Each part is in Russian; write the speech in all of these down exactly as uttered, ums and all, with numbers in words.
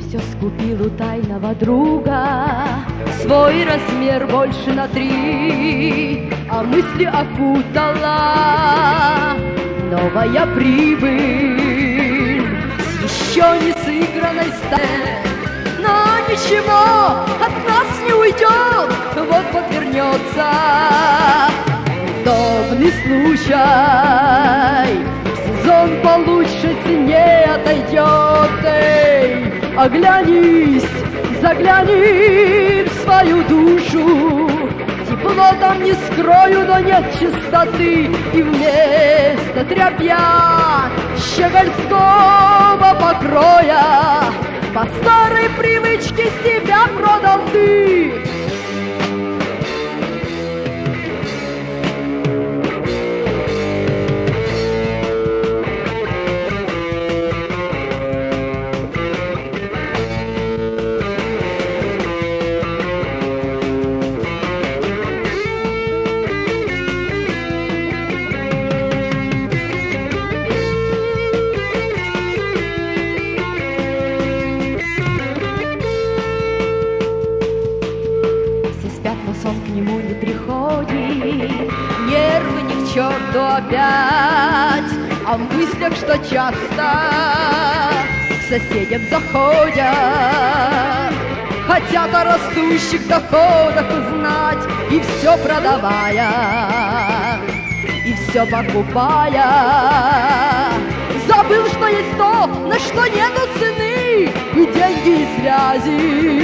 все скупил у тайного друга, свой размер больше на три, а мысли окутала новая прибыль с еще не сыгранной сценой. Но ничего от нас не уйдет, вот-вот вернется удобный случай. Сезон получше, цене отойдет. Эй, оглянись, загляни в свою душу. Тепло там не скрою, но нет чистоты. И вместо тряпья щегольского покроя по старой привычке себя продал ты. Но сон к нему не приходит, нервы ни к черту опять, а в мыслях, что часто к соседям заходят, хотят о растущих доходах узнать, и все продавая, и все покупая, забыл, что есть то, на что нету цены, и деньги, и связи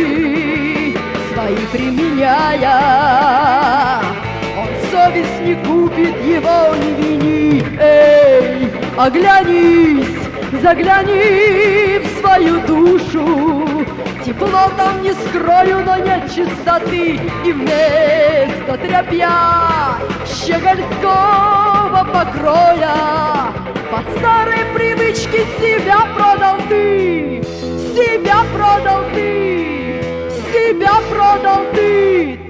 свои применяя. Он совесть не купит, его не вини. Эй, оглянись, загляни в свою душу. Тепло там не скрою, но нет чистоты. И вместо тряпья щегольского покроя по старой привычке себя продал ты. Себя продал ты. Себя продал ты.